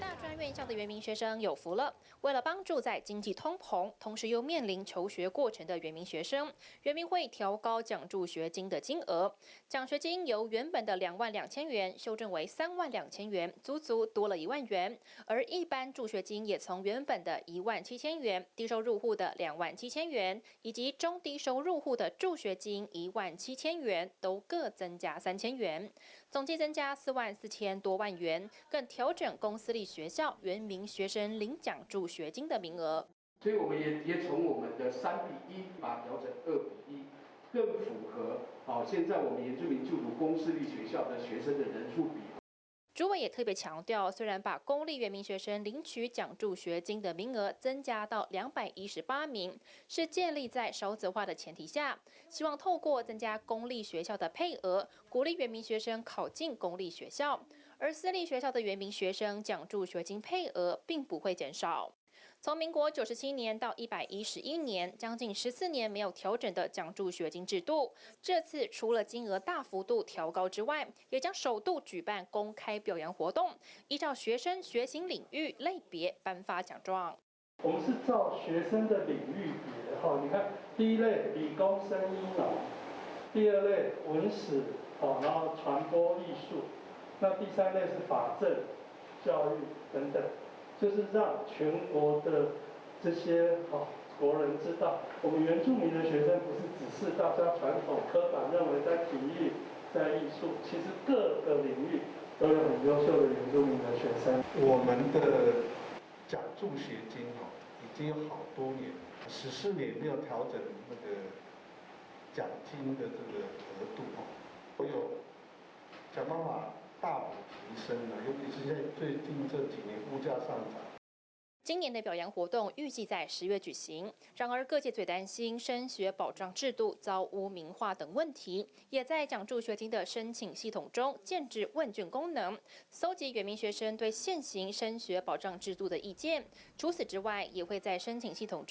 大专院校的原民学生有福了，为了帮助在经济通膨，同时又面临求学过程的原民学生，原民会调高奖助学金的金额。奖学金由原本的22000元修正为32000元，足足多了1万元。而一般助学金也从原本的17000元，低收入户的27000元，以及中低收入户的助学金17000元，都各增加3000元，总计增加44000多万元，更调整公私立学校原民学生领奖助学金的名额。 所以我们也从我们的3:1把它调整2:1，更符合现在我们原住民就读公私立学校的学生的人数比。 主委也特别强调，虽然把公立原民学生领取奖助学金的名额增加到218名，是建立在少子化的前提下，希望透过增加公立学校的配额，鼓励原民学生考进公立学校，而私立学校的原民学生奖助学金配额并不会减少。从民国97年到111年，将近14年没有调整的奖助学金制度，这次除了金额大幅度调高之外，也将首度举办公开表扬活动，依照学生学习领域类别颁发奖状。 我们是照学生的领域别哈，你看第一类理工生医农，第二类文史然后传播艺术，那第三类是法政、教育等等。就是让全国的这些国人知道，我们原住民的学生不是只是大家传统刻板认为在体育、在艺术，其实各个领域都有很优秀的原住民的学生。 我们的奖助学金已经有好多年，14年没有调整那个奖金的这个额度我有想办法大幅提升了，尤其是在最近这几年物价上涨。 今年的表扬活动预计在10月举行，然而各界最担心升学保障制度遭污名化等问题，也在奖助学金的申请系统中建置问卷功能，搜集原民学生对现行升学保障制度的意见。除此之外，也会在申请系统